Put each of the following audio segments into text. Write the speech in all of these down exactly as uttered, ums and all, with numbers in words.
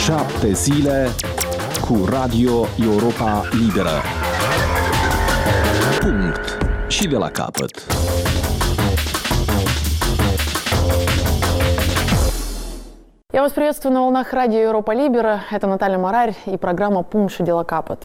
Șapte zile cu Radio Europa Liberă. Punct. Și de la capăt. Я вас приветствую на волнах радио Европа Либера. Это Наталья Марарь и программа «Пункт и дела капот».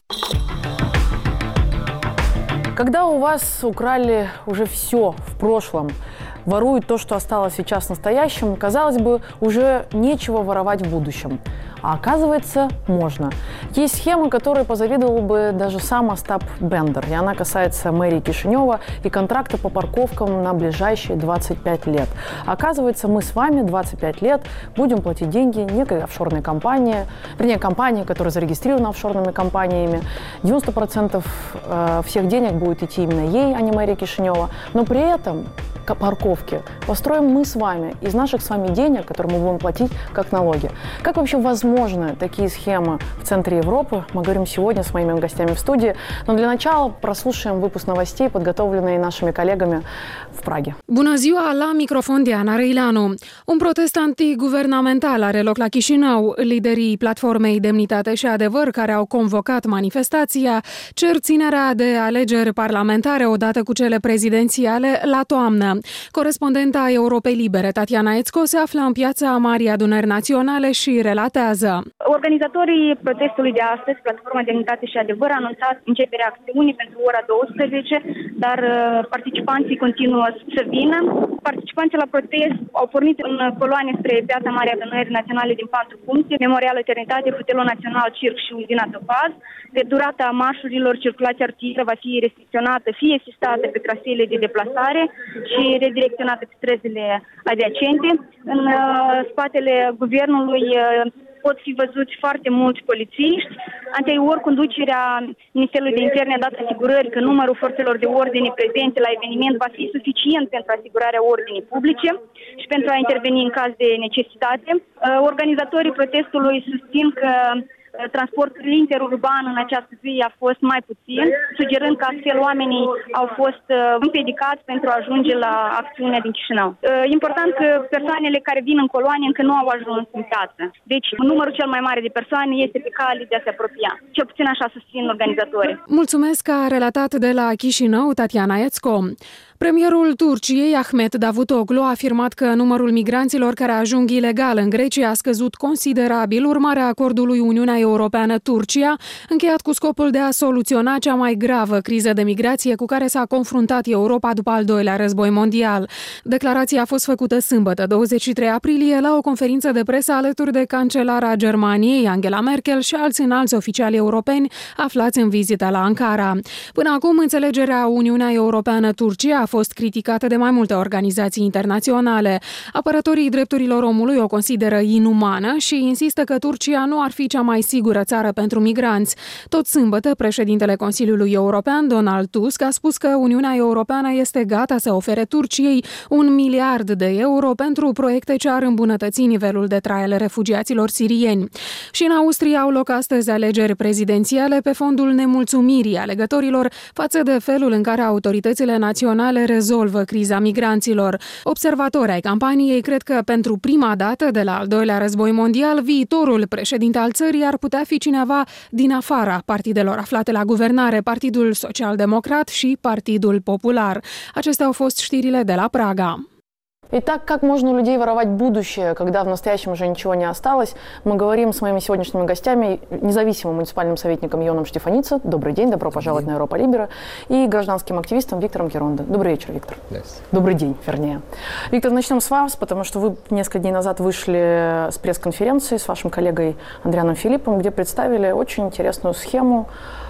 Когда у вас украли уже все в прошлом, воруют то, что осталось сейчас в настоящем, казалось бы, уже нечего воровать в будущем. А оказывается, можно. Есть схемы, которые позавидовал бы даже сам Остап Бендер. И она касается мэрии Кишинева и контракта по парковкам на ближайшие двадцать пять лет. Оказывается, мы с вами двадцать пять лет будем платить деньги некой офшорной компании, вернее, компании, которая зарегистрирована офшорными компаниями. девяносто процентов всех денег будет идти именно ей, а не мэрии Кишинева. Но при этом парковки построим мы с вами из наших с вами денег, которые мы будем платить как налоги. Как вообще возможны такие схемы в центре Европы? Мы говорим сегодня с моими гостями в студии. Но для начала прослушаем выпуск новостей, подготовленные нашими коллегами в Праге. Bună ziua, la microfon Diana Răileanu. Un protest antiguvernamental are loc la Chișinău. Liderii platformei Demnitate și Adevăr, care au convocat manifestația, cer ținerea de alegeri parlamentare odată cu cele prezidențiale la toamnă. Corespondenta Europei Libere, Tatiana Ețco, se află în piața Marii Adunări Naționale și relatează. Organizatorii protestului de astăzi, Platforma Demnitate și Adevăr, a anunțat începerea acțiunii pentru ora douăsprezece, dar participanții continuă să vină. Participanții la protest au pornit în coloane spre piața Marii Adunări Naționale din patru puncte: Memorial Eternitate, Hotelul Național Circ și Uzina Topaz. Pe durata marșurilor, circulația rutieră va fi restricționată, fie sistată pe traseele de deplasare și redirecționată pe străzile adiacente. În uh, spatele guvernului uh, pot fi văzuți foarte mulți polițiști. Anterior, conducerea Ministerului de Interne a dat asigurări că numărul forțelor de ordine prezente la eveniment va fi suficient pentru asigurarea ordinii publice și pentru a interveni în caz de necesitate. Uh, organizatorii protestului susțin că transportul interurban în această zi a fost mai puțin, sugerând că astfel oamenii au fost împiedicați pentru a ajunge la acțiunea din Chișinău. Important că persoanele care vin în coloanie încă nu au ajuns în piață. Deci numărul cel mai mare de persoane este pe cale de a se apropia. Cel puțin așa susțin organizatorii. Mulțumesc că a relatat de la Chișinău Tatiana Ețco. Premierul Turciei, Ahmet Davutoglu, a afirmat că numărul migranților care ajung ilegal în Grecia a scăzut considerabil urmarea acordului Uniunea Europeană-Turcia, încheiat cu scopul de a soluționa cea mai gravă criză de migrație cu care s-a confruntat Europa după al doilea război mondial. Declarația a fost făcută sâmbătă, douăzeci și trei aprilie, la o conferință de presă alături de cancelara Germaniei, Angela Merkel, și alți înalți oficiali europeni aflați în vizită la Ankara. Până acum, înțelegerea Uniunea Europeană-Turcia a fost criticată de mai multe organizații internaționale. Apărătorii drepturilor omului o consideră inumană și insistă că Turcia nu ar fi cea mai sigură țară pentru migranți. Tot sâmbătă, președintele Consiliului European, Donald Tusk, a spus că Uniunea Europeană este gata să ofere Turciei un miliard de euro pentru proiecte ce ar îmbunătăți nivelul de trai ale refugiaților sirieni. Și în Austria au loc astăzi alegeri prezidențiale pe fondul nemulțumirii alegătorilor față de felul în care autoritățile naționale rezolvă criza migranților. Observatori ai campaniei cred că pentru prima dată de la al doilea război mondial, viitorul președinte al țării ar putea fi cineva din afara partidelor aflate la guvernare, Partidul Social-Democrat și Partidul Popular. Acestea au fost știrile de la Praga. Итак, как можно у людей воровать будущее, когда в настоящем уже ничего не осталось? Мы говорим с моими сегодняшними гостями, независимым муниципальным советником Ионом Штефаницо. Добрый день, добро пожаловать на Европа Либера. И гражданским активистом Виктором Геронда. Добрый вечер, Виктор. Yes. Добрый день, вернее. Виктор, начнем с вас, потому что вы несколько дней назад вышли с пресс-конференции с вашим коллегой Андрианом Филиппом, где представили очень интересную схему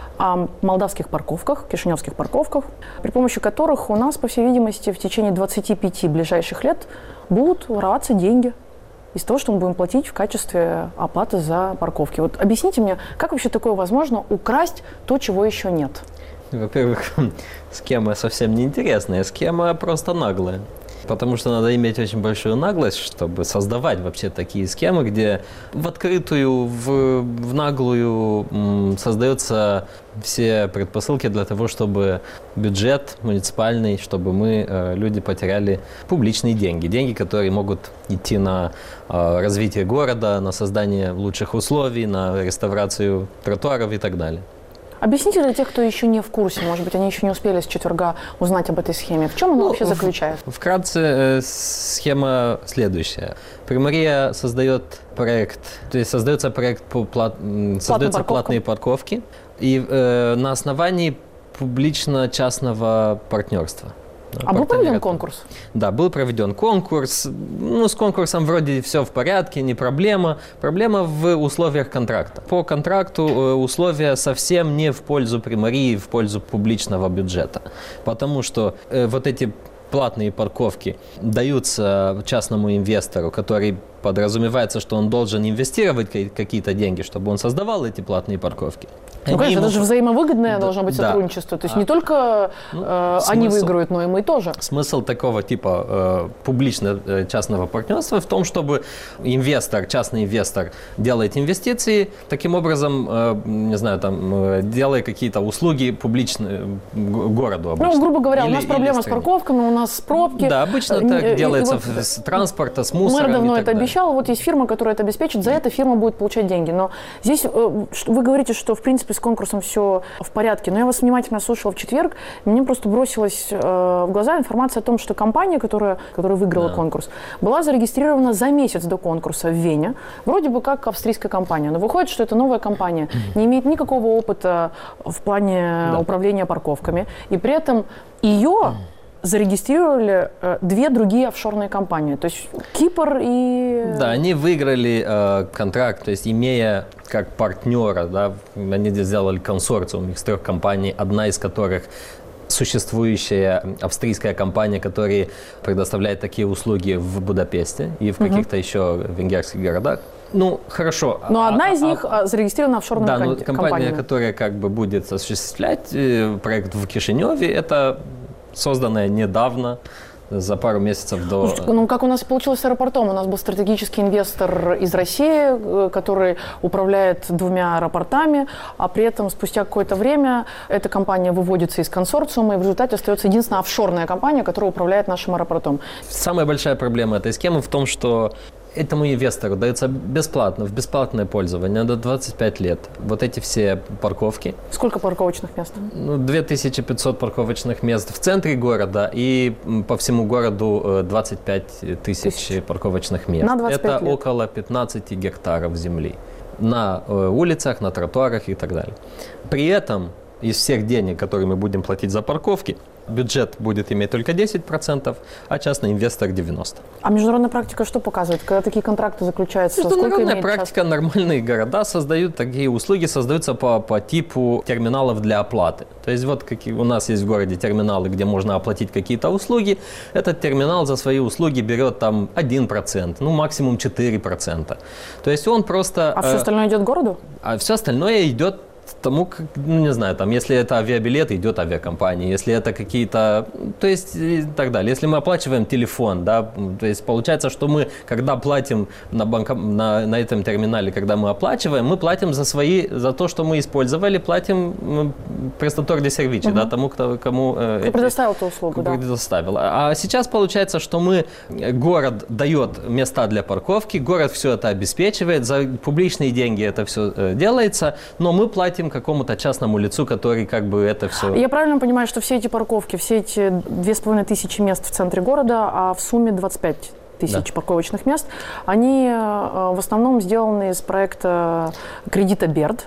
о молдавских парковках, кишиневских парковках, при помощи которых у нас, по всей видимости, в течение двадцати пяти ближайших лет будут вороваться деньги из того, что мы будем платить в качестве оплаты за парковки. Вот объясните мне, как вообще такое возможно украсть то, чего еще нет? Во-первых, схема совсем не интересная, схема просто наглая. Потому что надо иметь очень большую наглость, чтобы создавать вообще такие схемы, где в открытую, в, в наглую м, создаются все предпосылки для того, чтобы бюджет муниципальный, чтобы мы, э, люди, потеряли публичные деньги. Деньги, которые могут идти на э, развитие города, на создание лучших условий, на реставрацию тротуаров и так далее. Объясните для тех, кто еще не в курсе, может быть, они еще не успели с четверга узнать об этой схеме. В чем она ну, вообще заключается? Вкратце э, схема следующая. Примария создает проект, то есть создается проект по плат, создаются платные парковки, и э, на основании публично-частного партнерства. А был проведен конкурс? Да, был проведен конкурс. Ну, с конкурсом вроде все в порядке, не проблема. Проблема в условиях контракта. По контракту условия совсем не в пользу Примарии, в пользу публичного бюджета. Потому что э, вот эти платные парковки даются частному инвестору, который подразумевается, что он должен инвестировать какие-то деньги, чтобы он создавал эти платные парковки. Ну, конечно, это же взаимовыгодное да, должно быть да. сотрудничество. То есть а, не только ну, э, смысл, они выиграют, но и мы тоже. Смысл такого типа э, публично-частного партнерства в том, чтобы инвестор, частный инвестор делает инвестиции, таким образом, э, не знаю, там, э, делая какие-то услуги публичные городу обычно. Ну, грубо говоря, или, у нас проблема с парковками, у нас пробки. Да, обычно э, так э, делается вот с транспорта, с мусором. Мэр давно и так это далее. обещал, вот есть фирма, которая это обеспечит, за это фирма будет получать деньги. Но здесь э, вы говорите, что в принципе с конкурсом все в порядке, но я вас внимательно слушала в четверг, мне просто бросилась э, в глаза информация о том, что компания, которая, которая выиграла да. конкурс, была зарегистрирована за месяц до конкурса в Вене, вроде бы как австрийская компания, но выходит, что это новая компания, не имеет никакого опыта в плане да. управления парковками, и при этом ее зарегистрировали э, две другие офшорные компании, то есть Кипр и... Да, они выиграли э, контракт, то есть имея как партнера, да, они сделали консорциум из трех компаний, одна из которых существующая австрийская компания, которая предоставляет такие услуги в Будапеште и в каких-то угу. еще венгерских городах. Ну, хорошо. Но а, одна из а, них а, зарегистрирована офшорной да, компанией. Да, компания, которая как бы будет осуществлять проект в Кишиневе, это созданная недавно, за пару месяцев до... Ну, как у нас получилось с аэропортом. У нас был стратегический инвестор из России, который управляет двумя аэропортами, а при этом спустя какое-то время эта компания выводится из консорциума, и в результате остается единственная офшорная компания, которая управляет нашим аэропортом. Самая большая проблема этой схемы в том, что этому инвестору дается бесплатно, в бесплатное пользование до двадцати пяти лет вот эти все парковки. Сколько парковочных мест? Ну, две тысячи пятьсот парковочных мест в центре города и по всему городу двадцать пять тысяч парковочных мест. На двадцать пять Это лет. около пятнадцати гектаров земли на улицах, на тротуарах и так далее. При этом из всех денег, которые мы будем платить за парковки, бюджет будет иметь только десять процентов, а частный инвестор девяносто процентов. А международная практика что показывает? Когда такие контракты заключаются? Международная практика, часто? Нормальные города создают такие услуги, создаются по, по типу терминалов для оплаты. То есть вот какие, у нас есть в городе терминалы, где можно оплатить какие-то услуги. Этот терминал за свои услуги берет там один процент, ну максимум четыре процента. То есть он просто... А э, все остальное идет городу? А все остальное идет тому, как, ну, не знаю, там, если это авиабилеты, идет авиакомпания, если это какие-то, то есть и так далее. Если мы оплачиваем телефон, да, то есть получается, что мы, когда платим на, банко, на, на этом терминале, когда мы оплачиваем, мы платим за свои, за то, что мы использовали, платим престатор де сервичи, угу. да, тому, кто, кому... Кто эти, предоставил эту услугу, да. Предоставил. А сейчас получается, что мы, город дает места для парковки, город все это обеспечивает, за публичные деньги это все делается, но мы платим какому-то частному лицу, который как бы это все... Я правильно понимаю, что все эти парковки, все эти две с половиной тысячи мест в центре города, а в сумме двадцать пять тысяч да. парковочных мест, они в основном сделаны из проекта кредита БЕРД,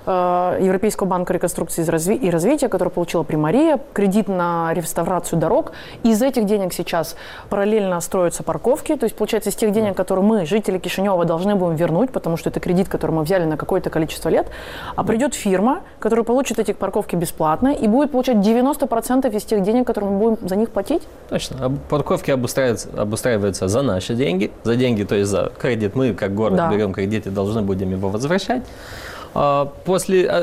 да. Европейского банка реконструкции и развития, который получила Примария, кредит на реставрацию дорог. Из этих денег сейчас параллельно строятся парковки, то есть получается из тех денег, которые мы, жители Кишинева, должны будем вернуть, потому что это кредит, который мы взяли на какое-то количество лет, а придет фирма, которая получит эти парковки бесплатно и будет получать девяносто процентов из тех денег, которые мы будем за них платить? Точно. Парковки обустраиваются, обустраиваются за за наши деньги, за деньги, то есть за кредит. Мы, как город, да. берем кредит и должны будем его возвращать. После,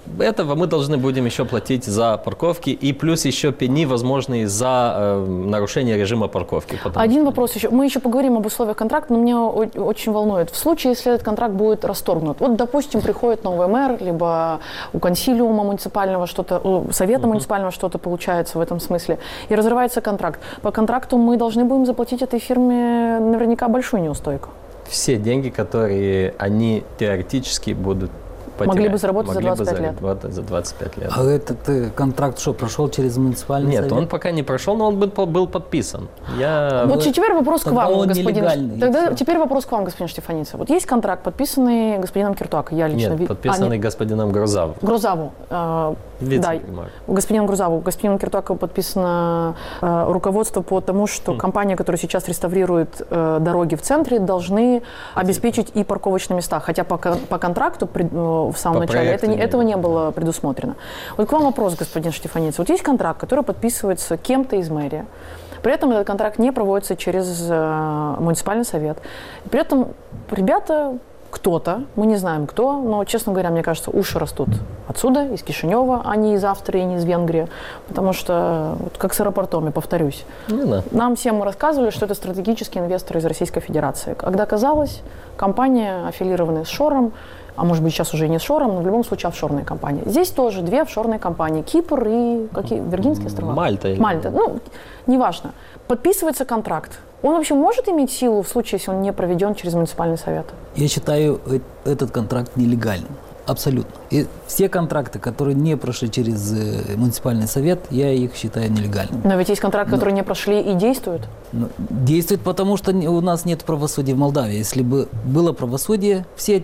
этого мы должны будем еще платить за парковки и плюс еще пени, возможные за э, нарушение режима парковки. Один что... вопрос еще. Мы еще поговорим об условиях контракта, но меня очень волнует. В случае, если этот контракт будет расторгнут, вот, допустим, приходит новый мэр, либо у консилиума муниципального что-то, у совета uh-huh. муниципального что-то получается в этом смысле, и разрывается контракт. По контракту мы должны будем заплатить этой фирме наверняка большую неустойку. Все деньги, которые они теоретически будут потерять. Могли бы заработать Могли за двадцать пять лет. За двадцать пять лет. А этот э, контракт что, прошел через муниципальный Нет, совет? он пока не прошел, но он был, был подписан. Я... Вот Вы... теперь вопрос Тогда к вам, он господин. нелегальный, Тогда теперь вопрос к вам, господин Штефаница. Вот есть контракт, подписанный господином Киртуако. Я лично Нет, ви... подписанный а, нет. господином Грузаву. Грузаву. Э, да, господином Грузаву. Господином Киртуако подписано э, руководство по тому, что хм. компания, которая сейчас реставрирует э, дороги в центре, должны обеспечить и парковочные места. Хотя по, по контракту при, э, в самом по начале это, не, этого не было предусмотрено. Вот к вам вопрос, господин Штефаница. Вот есть контракт, который подписывается кем-то из мэрии. При этом этот контракт не проводится через э, муниципальный совет. При этом ребята, кто-то, мы не знаем кто, но, честно говоря, мне кажется, уши растут отсюда, из Кишинева, а не из Австрии, не из Венгрии. Потому что, вот как с аэропортом, я повторюсь, ну, нам всем рассказывали, что это стратегический инвестор из Российской Федерации. Когда оказалось, компания, аффилированная с Шором, а может быть сейчас уже и не с Шором, но в любом случае офшорные компании. Здесь тоже две офшорные компании. Кипр и какие? Виргинские острова? Мальта. Мальта. Ну, неважно. Подписывается контракт. Он вообще может иметь силу в случае, если он не проведен через муниципальный совет? Я считаю этот контракт нелегальным. Абсолютно. И все контракты, которые не прошли через э, муниципальный совет, я их считаю нелегальными. Но ведь есть контракты, Но, которые не прошли и действуют? Ну, действуют, потому что у нас нет правосудия в Молдавии. Если бы было правосудие, все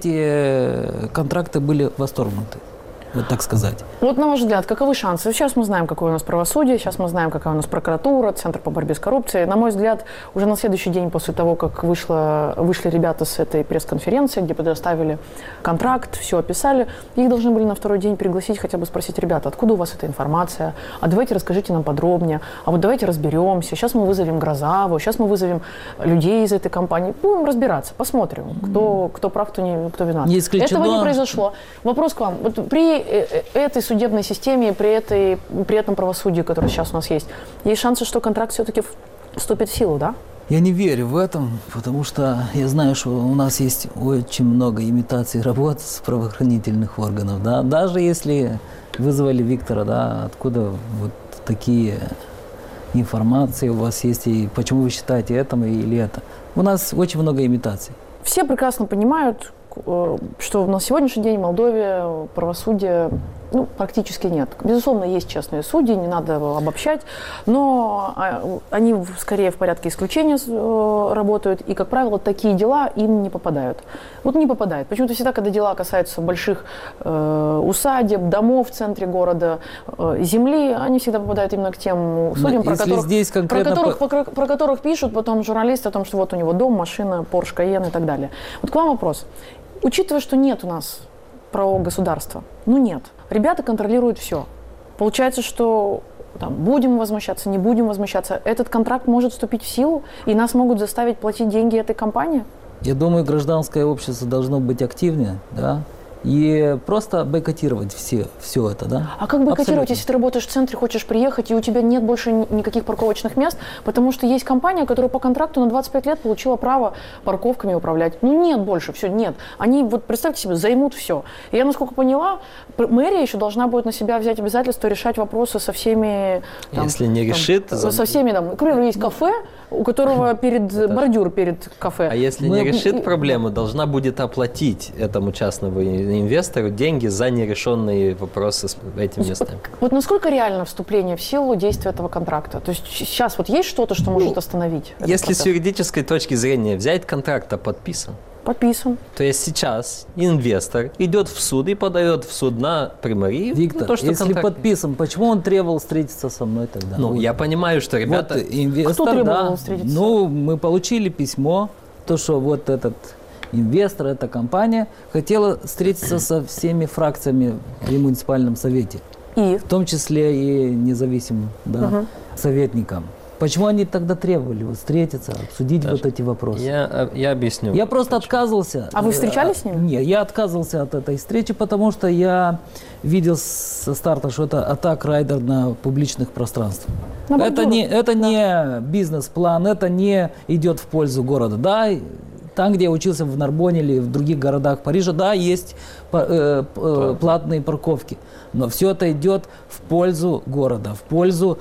эти контракты были восторгнуты. Вот так сказать. Вот на ваш взгляд, каковы шансы? Сейчас мы знаем, какое у нас правосудие, сейчас мы знаем, какая у нас прокуратура, Центр по борьбе с коррупцией. На мой взгляд, уже на следующий день после того, как вышло, вышли ребята с этой пресс-конференции, где предоставили контракт, все описали, их должны были на второй день пригласить, хотя бы спросить: ребята, откуда у вас эта информация? А давайте расскажите нам подробнее. А вот давайте разберемся. Сейчас мы вызовем Грузаву, сейчас мы вызовем людей из этой компании. Будем разбираться, посмотрим, кто, кто прав, кто, не, кто виноват. Не исключено. Этого не произошло. Вопрос к вам. Вот при этой судебной системе, при, этой, при этом правосудии, которое сейчас у нас есть, есть шансы, что контракт все-таки вступит в силу, да? Я не верю в этом, потому что я знаю, что у нас есть очень много имитаций работ с правоохранительных органов. Да? Даже если вызвали Виктора, да, откуда вот такие информации у вас есть, и почему вы считаете это или это? У нас очень много имитаций. Все прекрасно понимают, что на сегодняшний день в Молдове правосудия ну, практически нет. Безусловно, есть честные судьи, не надо обобщать, но они скорее в порядке исключения работают, и, как правило, такие дела им не попадают. Вот не попадают. Почему-то всегда, когда дела касаются больших э, усадеб, домов в центре города, э, земли, они всегда попадают именно к тем судьям, про которых, здесь конкретно... про, которых, про, про которых пишут потом журналисты о том, что вот у него дом, машина, Porsche Cayenne и так далее. Вот к вам вопрос. Учитывая, что нет у нас правового государства, ну нет, ребята контролируют все. Получается, что там, будем возмущаться, не будем возмущаться, этот контракт может вступить в силу, и нас могут заставить платить деньги этой компании? Я думаю, гражданское общество должно быть активнее, да, и просто бойкотировать все, все это, да. А как бойкотировать, Абсолютно. Если ты работаешь в центре, хочешь приехать, и у тебя нет больше никаких парковочных мест, потому что есть компания, которая по контракту на двадцать пять лет получила право парковками управлять. Ну нет больше, все, нет. Они, вот представьте себе, займут все. И я, насколько поняла, мэрия еще должна будет на себя взять обязательство решать вопросы со всеми... Там, Если не там, решит... Со за... всеми, там, к примеру, есть кафе, у которого перед бордюр перед кафе. А если Мы... не решит проблему, должна будет оплатить этому частному инвестору деньги за нерешенные вопросы с этим местом. Вот, вот насколько реально вступление в силу действия этого контракта? То есть сейчас вот есть что-то, что может остановить этот Если процесс? с юридической точки зрения взять контракт, а подписан, подписан. То есть сейчас инвестор идет в суд и подает в суд на примарию. Виктор, то, что если контракт... подписан, почему он требовал встретиться со мной тогда? Ну, вот. я понимаю, что ребята... Вот инвестор, Кто требовал да, встретиться? Ну, мы получили письмо, то, что вот этот инвестор, эта компания хотела встретиться со всеми фракциями при муниципальном совете. И? В том числе и независимым да, угу. советникам. Почему они тогда требовали вот, встретиться, обсудить Даже вот эти вопросы? Я, я объясню. Я просто почему. отказывался. А вы встречались с ним? Нет, я отказывался от этой встречи, потому что я видел со старта, что это атак райдер на публичных пространствах. На это бордюрах. не, это не бизнес-план, это не идет в пользу города. Да, там, где я учился в Нарбоне или в других городах Парижа, да, есть э, э, платные парковки. Но все это идет в пользу города, в пользу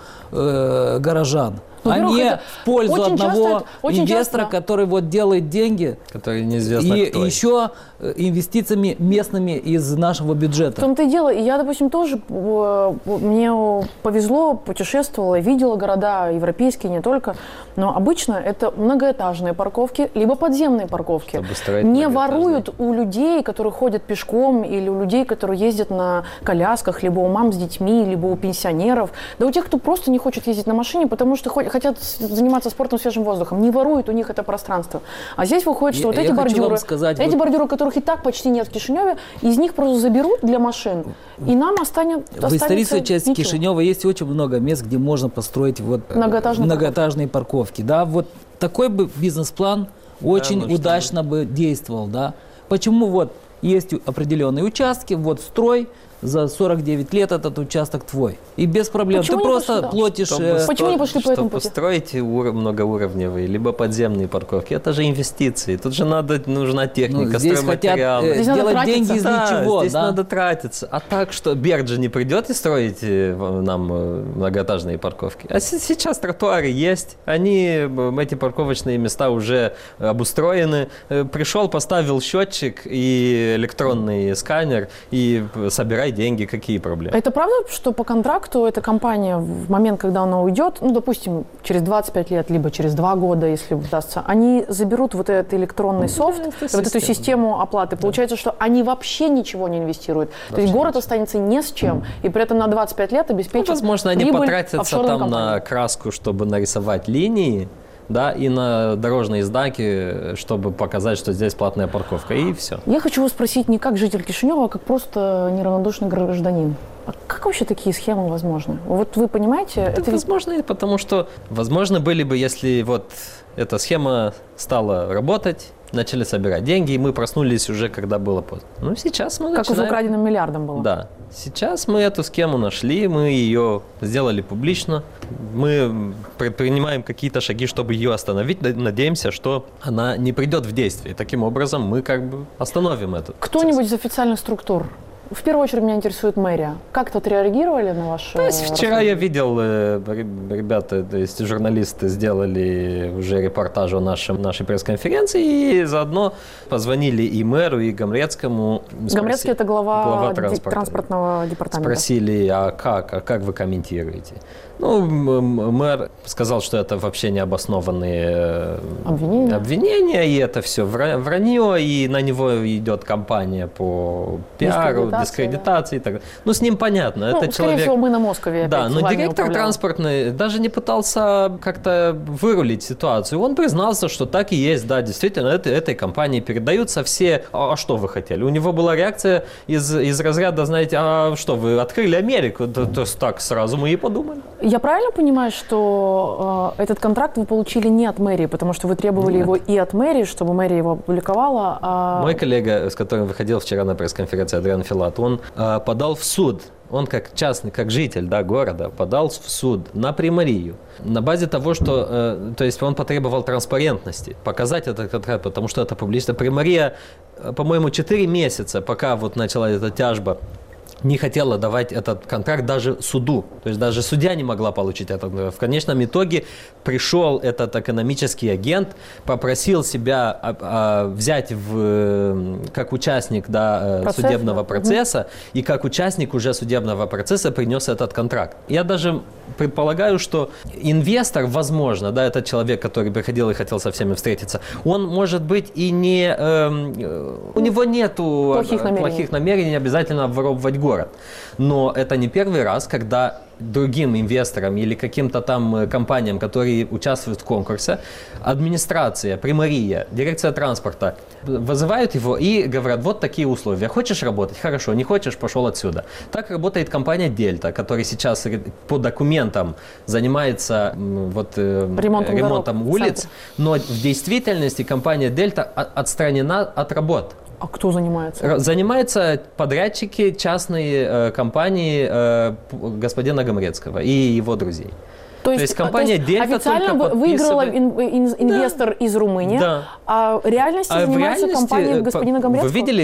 э, горожан. Ну, а не это в пользу очень одного часто это- очень инвестора, часто- который вот делает деньги Который неизвестно и, кто. и еще э, инвестициями местными из нашего В бюджета. том-то и дело. И я, допустим, тоже, э, мне повезло, путешествовала, видела города европейские, не только. Но обычно это многоэтажные парковки, либо подземные парковки. Чтобы строить Не многоэтажные. воруют у людей, которые ходят пешком, или у людей, которые ездят на колясках, либо у мам с детьми, либо у пенсионеров. Да у тех, кто просто не хочет ездить на машине, потому что хо- хотят с- заниматься спортом свежим воздухом. Не воруют у них это пространство. А здесь выходит, что Я- вот я эти хочу бордюры, вам сказать, эти вот- бордюры, которых и так почти нет в Кишиневе, из них просто заберут для машин, и нам останет, В исторической части ничего. Кишинева есть очень много мест, где можно построить вот э, Многоэтажные многоэтажные парковки. Да, вот такой бы бизнес-план очень ну, что удачно бы действовал. Да. Почему вот есть у- определенные участки, вот строй, за сорок девять лет этот участок твой. И без проблем. Почему Ты не просто пошли, да? платишь... Чтобы э, Почему не пошли по чтобы этому пути? построить ур- многоуровневые, либо подземные парковки, это же инвестиции. Тут же надо, нужна техника, ну, здесь хотят стройматериалы. э, Здесь надо сделать тратиться. деньги из Да, ничего. здесь да. надо тратиться. А так, что Берд же не придет и строить э, в- нам э, многоэтажные парковки. А се- сейчас тротуары есть, они, э, эти парковочные места уже обустроены. Э, Пришел, поставил счетчик и электронный сканер, и э, собирай деньги, какие проблемы. Это правда, что по контракту эта компания в момент, когда она уйдет, ну, допустим, через двадцать пять лет, либо через два года, если удастся, они заберут вот этот электронный софт, это вот эту система. систему оплаты. Получается, что они вообще ничего не инвестируют. То есть город останется не с чем, и при этом на двадцать пять лет Ну, обеспечит возможно, они прибыль потратятся офшорным там на компаниям. краску, чтобы нарисовать линии, да, и на дорожные знаки, чтобы показать, что здесь платная парковка, и все. Я хочу вас спросить не как житель Кишинева, а как просто неравнодушный гражданин. А как вообще такие схемы возможны? Вот вы понимаете, Это, это ведь возможно, и потому что, возможно, были бы, если вот эта схема стала работать, начали собирать деньги, и мы проснулись уже, когда было поздно. Ну, сейчас мы как с начинаем... украденным миллиардом было. Да. Сейчас мы эту схему нашли, мы ее сделали публично, мы предпринимаем какие-то шаги, чтобы ее остановить, надеемся, что она не придет в действие. Таким образом, мы как бы остановим это. Кто-нибудь из официальных структур? В первую очередь меня интересует мэрия. Как-то отреагировали на ваше То есть вчера расследование? я видел, э, ре- ребята, то есть журналисты сделали уже репортаж о нашем, нашей пресс-конференции и заодно позвонили и мэру, и Гамрецкому. Гамрецкий – это глава, глава ди- транспорта. транспортного департамента. Спросили, а как, а как вы комментируете? Ну, м- м- мэр сказал, что это вообще необоснованные э, Обвинения? обвинения, и это все вранье, и на него идет кампания по пиару, Дискредитация, дискредитации и так далее. Ну, с ним понятно. Ну, это скорее человек... всего, мы на Москове Да, опять но вами директор управлял. транспортный даже не пытался как-то вырулить ситуацию. Он признался, что так и есть, да, действительно, это, этой компании передаются все... А, а что вы хотели? У него была реакция из, из разряда, знаете, а что, вы открыли Америку? То, то есть так сразу мы и подумали. Я правильно понимаю, что э, этот контракт вы получили не от мэрии, потому что вы требовали Нет. его и от мэрии, чтобы мэрия его опубликовала, а... Мой коллега, с которым выходил вчера на пресс-конференции, Адриан Филат, он э, подал в суд. Он как частный, как житель, да, города, подал в суд на примарию на базе того, что, э, то есть он потребовал транспарентности, показать этот контракт, потому что это публично. Примария, э, по-моему, четыре месяца, пока вот начала эта тяжба, не хотела давать этот контракт даже суду. То есть даже судья не могла получить этот. В конечном итоге пришел этот экономический агент, попросил себя а, а, взять в, как участник, да, Процесс, судебного да. процесса, и как участник уже судебного процесса принес этот контракт. Я даже предполагаю, что инвестор, возможно, да, этот человек, который приходил и хотел со всеми встретиться, он, может быть, и не... эм, э, у него нету Плохих намерений. плохих намерений обязательно обворовывать город. город. Но это не первый раз, когда другим инвесторам или каким-то там компаниям, которые участвуют в конкурсе, администрация, примария, дирекция транспорта вызывают его и говорят, вот такие условия. Хочешь работать? Хорошо. Не хочешь? Пошел отсюда. Так работает компания «Дельта», которая сейчас по документам занимается вот, ремонтом, ремонтом дорог, улиц, но в действительности компания «Дельта» отстранена от работ. А кто занимается? Занимаются подрядчики, частные э, компании э, господина Гомрецкого и его друзей. То есть, то есть компания то есть «Дельта» официально выиграла ин, ин, инвестор да. из Румынии, да. а в реальности а занимается в компания господина Гомрецкого? Вы видели,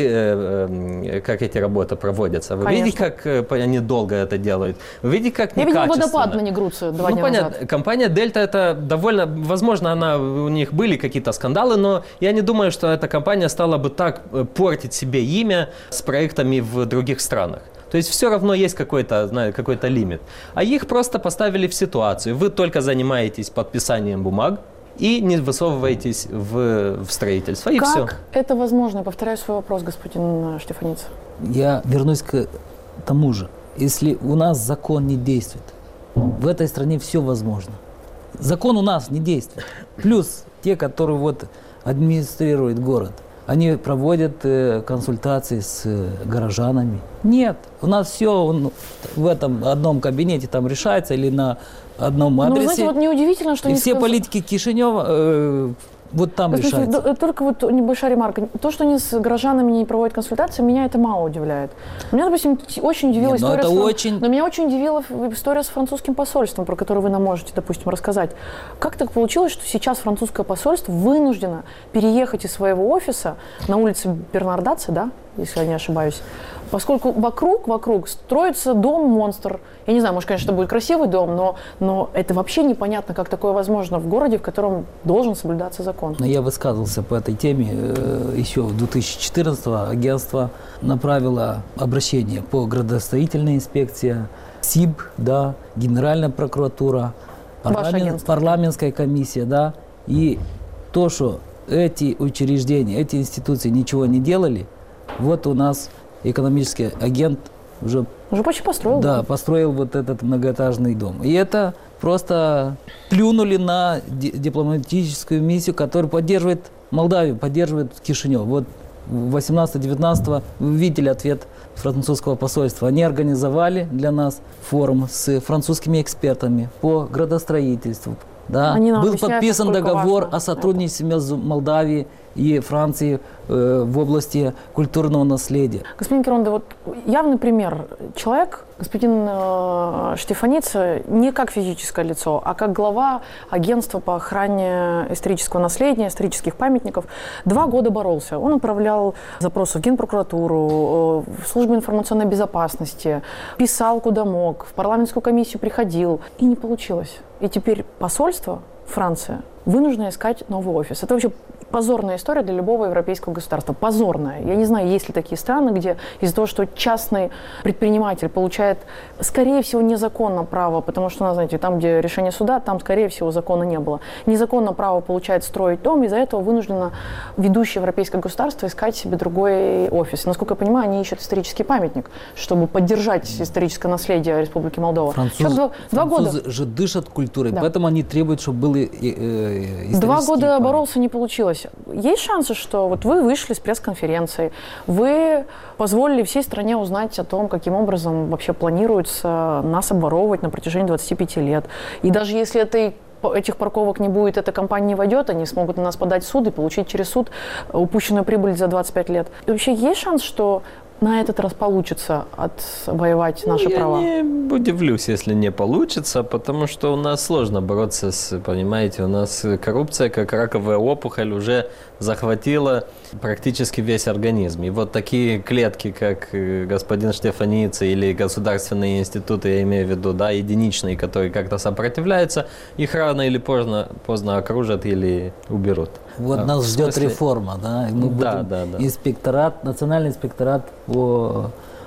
э, как эти работы проводятся? Вы Конечно. видите, как э, они долго это делают? Вы видите, как некачественно? Я видела водопад на Негруцию два ну, дня понятно, назад. Компания «Дельта» это довольно, возможно, она, у них были какие-то скандалы, но я не думаю, что эта компания стала бы так портить себе имя с проектами в других странах. То есть все равно есть какой-то, знаете, какой-то лимит. А их просто поставили в ситуацию. Вы только занимаетесь подписанием бумаг и не высовываетесь в, в строительство. И как все. Это возможно? Повторяю свой вопрос, господин Штефаница. Я вернусь к тому же. Если у нас закон не действует, в этой стране все возможно. Закон у нас не действует. Плюс те, которые вот администрируют город, они проводят э, консультации с э, горожанами. Нет, у нас все он, в этом одном кабинете там решается или на одном адресе. Ну, знаете, вот неудивительно, что... И не все сказ... политики Кишинева э, вот там Господи, решаются. Только вот небольшая ремарка. То, что они с горожанами не проводят консультации, меня это мало удивляет. Меня, допустим, очень удивила Нет, история... Но, с... очень... но меня очень удивила история с французским посольством, про которую вы нам можете, допустим, рассказать. Как так получилось, что сейчас французское посольство вынуждено переехать из своего офиса на улице Бернардаци, да, если я не ошибаюсь, поскольку вокруг, вокруг строится дом-монстр. Я не знаю, может, конечно, это будет красивый дом, но, но это вообще непонятно, как такое возможно в городе, в котором должен соблюдаться закон. Но я высказывался по этой теме еще в две тысячи четырнадцатом. Агентство направило обращение по градостроительной инспекции, СИБ, да, Генеральная прокуратура, парламент, парламентская комиссия, да, и то, что эти учреждения, эти институции ничего не делали, вот у нас экономический агент уже, уже почти построил. Да, построил вот этот многоэтажный дом. И это просто плюнули на дипломатическую миссию, которая поддерживает Молдавию, поддерживает Кишинев. Вот восемнадцатого-девятнадцатого вы видели ответ французского посольства. Они организовали для нас форум с французскими экспертами по градостроительству. Да. Был подписан договор о сотрудничестве это. между Молдавией и Францией э, в области культурного наследия. Господин Киронде, вот явный пример. Человек, господин э, Штефаница, не как физическое лицо, а как глава агентства по охране исторического наследия, исторических памятников, два года боролся. Он отправлял запросы в Генпрокуратуру, э, в службу информационной безопасности, писал куда мог, в парламентскую комиссию приходил. И не получилось. И теперь посольство, Франция, вынуждена искать новый офис. Это вообще позорная история для любого европейского государства. Позорная. Я не знаю, есть ли такие страны, где из-за того, что частный предприниматель получает, скорее всего, незаконно право, потому что, знаете, там, где решение суда, там, скорее всего, закона не было. Незаконно право получает строить дом, из-за этого вынуждено ведущее европейское государство искать себе другой офис. И, насколько я понимаю, они ищут исторический памятник, чтобы поддержать историческое наследие Республики Молдова. Француз, два, два французы года. же дышат культурой, да. Поэтому они требуют, чтобы был э, э, исторический Два года памятник. боролся, не получилось. Есть шансы, что вот вы вышли с пресс-конференции, вы позволили всей стране узнать о том, каким образом вообще планируется нас обворовывать на протяжении двадцати пяти лет. И даже если этой этих парковок не будет, эта компания не войдет, они смогут на нас подать в суд и получить через суд упущенную прибыль за двадцать пять лет. И вообще есть шанс, что на этот раз получится отвоевать наши ну, я права? Я не удивлюсь, если не получится, потому что у нас сложно бороться с, понимаете, у нас коррупция, как раковая опухоль, уже захватила практически весь организм. И вот такие клетки, как господин Штефаница или государственные институты, я имею в виду, да, единичные, которые как-то сопротивляются, их рано или поздно, поздно окружат или уберут. Вот а, нас ждет смысле... реформа, да? Мы да, будем да, да. Инспекторат, национальный инспекторат по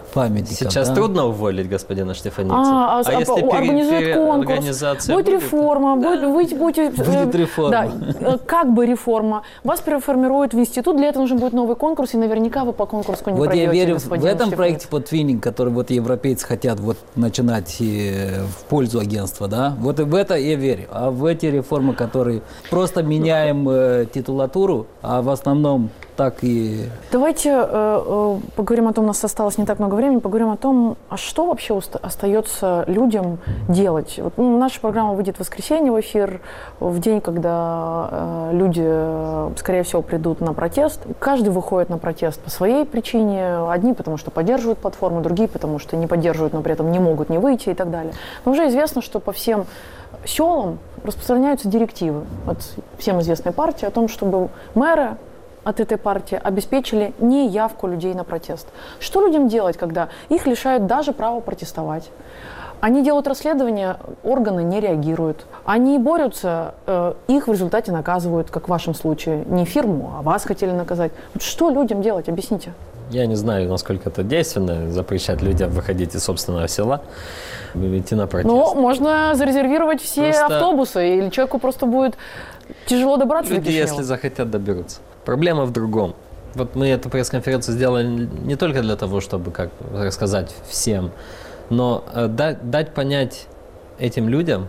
памятников. Сейчас да? трудно уволить господина Штефаницу. А, а, а если пере- организуют конкурс, переорганизация будет, будет реформа, да. будет, вы будете... Будет реформа. Да, как бы реформа. Вас переформируют в институт, для этого нужен будет новый конкурс, и наверняка вы по конкурсу не вот пройдете. Я верю в этом Штефаниц. проекте по твиннинг, который вот европейцы хотят вот начинать э, в пользу агентства, да, вот в это я верю. А в эти реформы, которые просто меняем э, титулатуру, а в основном так и... Давайте э, э, поговорим о том, у нас осталось не так много времени, поговорим о том, а что вообще уста- остается людям делать. Вот, ну, наша программа выйдет в воскресенье в эфир, в день, когда э, люди, э, скорее всего, придут на протест. Каждый выходит на протест по своей причине. Одни потому, что поддерживают платформу, другие потому, что не поддерживают, но при этом не могут не выйти и так далее. Но уже известно, что по всем селам распространяются директивы от всем известной партии о том, чтобы мэры от этой партии обеспечили неявку людей на протест. Что людям делать, когда их лишают даже права протестовать? Они делают расследование, органы не реагируют. Они борются, э, их в результате наказывают, как в вашем случае. Не фирму, а вас хотели наказать. Вот что людям делать? Объясните. Я не знаю, насколько это действенно, запрещать людям выходить из собственного села, идти на протест. Ну, можно зарезервировать все Просто... автобусы, или человеку просто будет тяжело добраться Люди, до Кишинева. если захотят, доберутся. Проблема в другом. Вот мы эту пресс-конференцию сделали не только для того, чтобы как рассказать всем, но э, дать, дать понять этим людям,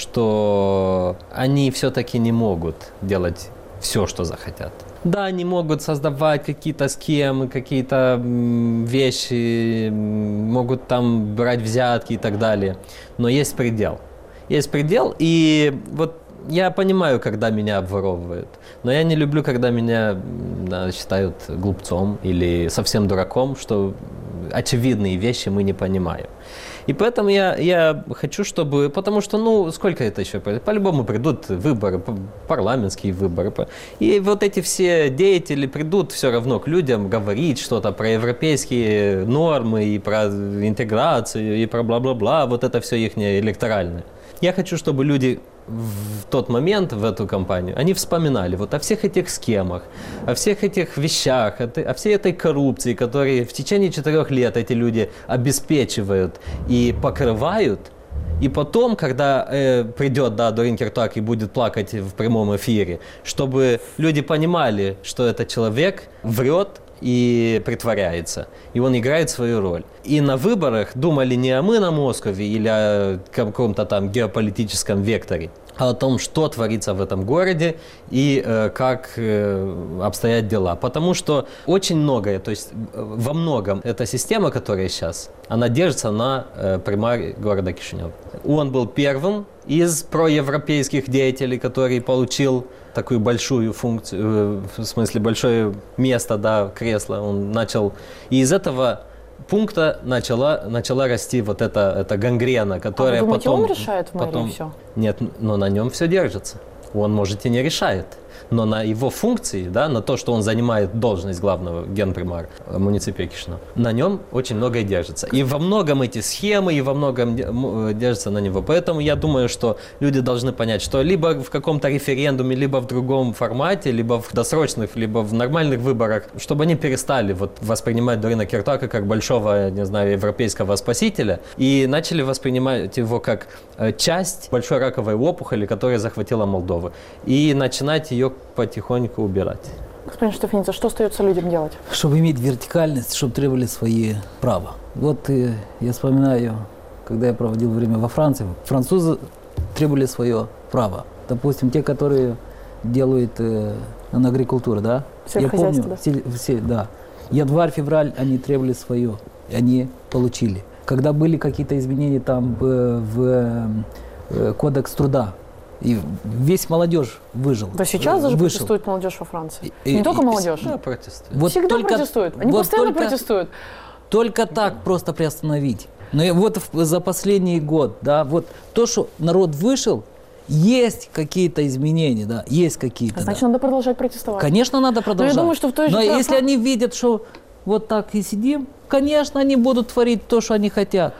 что они все-таки не могут делать все, что захотят. Да, они могут создавать какие-то схемы, какие-то м, вещи, м, могут там брать взятки и так далее, но есть предел. Есть предел, и вот я понимаю, когда меня обворовывают, но я не люблю, когда меня да, считают глупцом или совсем дураком, что очевидные вещи мы не понимаем. И поэтому я, я хочу, чтобы... Потому что, ну, сколько это еще? По-любому придут выборы, парламентские выборы. И вот эти все деятели придут все равно к людям говорить что-то про европейские нормы и про интеграцию, и про бла-бла-бла. Вот это все их электоральное. Я хочу, чтобы люди в тот момент, в эту кампанию, они вспоминали вот о всех этих схемах, о всех этих вещах, о всей этой коррупции, которые в течение четырех лет эти люди обеспечивают и покрывают. И потом, когда э, придет да, Дорин Киртуак и будет плакать в прямом эфире, чтобы люди понимали, что этот человек врет и притворяется, и он играет свою роль. И на выборах думали не о мы на Москве или о каком-то там геополитическом векторе, а о том, что творится в этом городе и э, как э, обстоят дела. Потому что очень многое, то есть во многом эта система, которая сейчас, она держится на э, примаре города Кишинев. Он был первым из проевропейских деятелей, который получил такую большую функцию, в смысле большое место, да, кресло. Он начал, и из этого пункта начала, начала расти вот эта, эта гангрена, которая а вы думаете, потом... он решает в мэрии потом, все? Нет, но на нем все держится. Он, может, и не решает. Но на его функции, да, на то, что он занимает должность главного генпримара муниципия Кишинев, на нем очень многое держится. И во многом эти схемы, и во многом держится на него. Поэтому я думаю, что люди должны понять, что либо в каком-то референдуме, либо в другом формате, либо в досрочных, либо в нормальных выборах, чтобы они перестали вот воспринимать Дорина Киртуака как большого, не знаю, европейского спасителя и начали воспринимать его как часть большой раковой опухоли, которая захватила Молдову, и начинать ее потихоньку убирать. Господин Штефаница, что остается людям делать? Чтобы иметь вертикальность, чтобы требовали свои права. Вот э, я вспоминаю, когда я проводил время во Франции, французы требовали свое право. Допустим, те, которые делают э, на агрикультуре, да? Я помню, да? Все, все, да. Январь-февраль они требовали свое, и они получили. Когда были какие-то изменения там э, в э, кодекс труда, и весь молодежь выжил. Да сейчас даже вышел. Протестует молодежь во Франции. И, не и, только и, молодежь. Да, протестует. Вот Всегда только, протестуют. Они вот постоянно только, протестуют. Только так просто приостановить. Но и вот за последний год, да, вот то, что народ вышел, есть какие-то изменения, да, есть какие-то. Значит, да. надо продолжать протестовать. Конечно, надо продолжать. Но я думаю, что в той же Но прав... если они видят, что вот так и сидим, конечно, они будут творить то, что они хотят.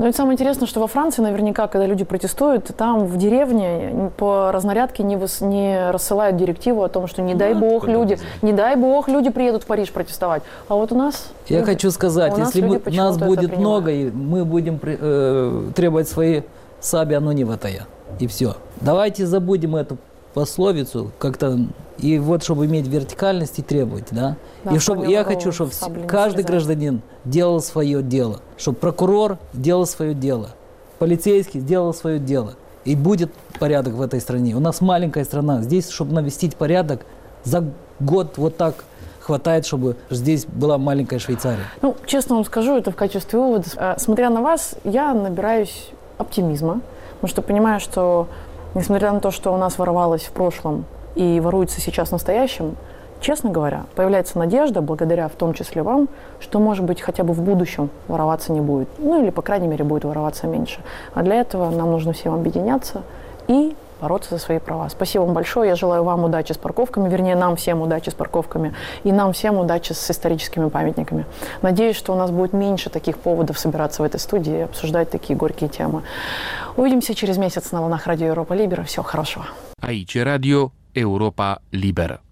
Ну и самое интересное, что во Франции наверняка, когда люди протестуют, там в деревне по разнарядке не, выс... не рассылают директиву о том, что не дай бог люди, не дай бог люди приедут в Париж протестовать. А вот у нас... Я люди, хочу сказать, а если мы, нас будет много, и мы будем э, требовать свои саби, оно не ватая. И все. Давайте забудем эту пословицу как-то, и вот чтобы иметь вертикальность и требовать, да. да и чтобы, я хочу, чтобы каждый гражданин делал свое дело, чтобы прокурор делал свое дело, полицейский сделал свое дело, и будет порядок в этой стране. У нас маленькая страна, здесь, чтобы навестить порядок, за год вот так хватает, чтобы здесь была маленькая Швейцария. Ну, честно вам скажу, это в качестве вывода. Смотря на вас, я набираюсь оптимизма, потому что понимаю, что несмотря на то, что у нас воровалось в прошлом и воруется сейчас в настоящем, честно говоря, появляется надежда, благодаря в том числе вам, что, может быть, хотя бы в будущем вороваться не будет. Ну или, по крайней мере, будет вороваться меньше. А для этого нам нужно всем объединяться и бороться за свои права. Спасибо вам большое. Я желаю вам удачи с парковками, вернее, нам всем удачи с парковками и нам всем удачи с историческими памятниками. Надеюсь, что у нас будет меньше таких поводов собираться в этой студии и обсуждать такие горькие темы. Увидимся через месяц на волнах Радио Европа Либера. Всего хорошего. Aici Radio Europa Liberă.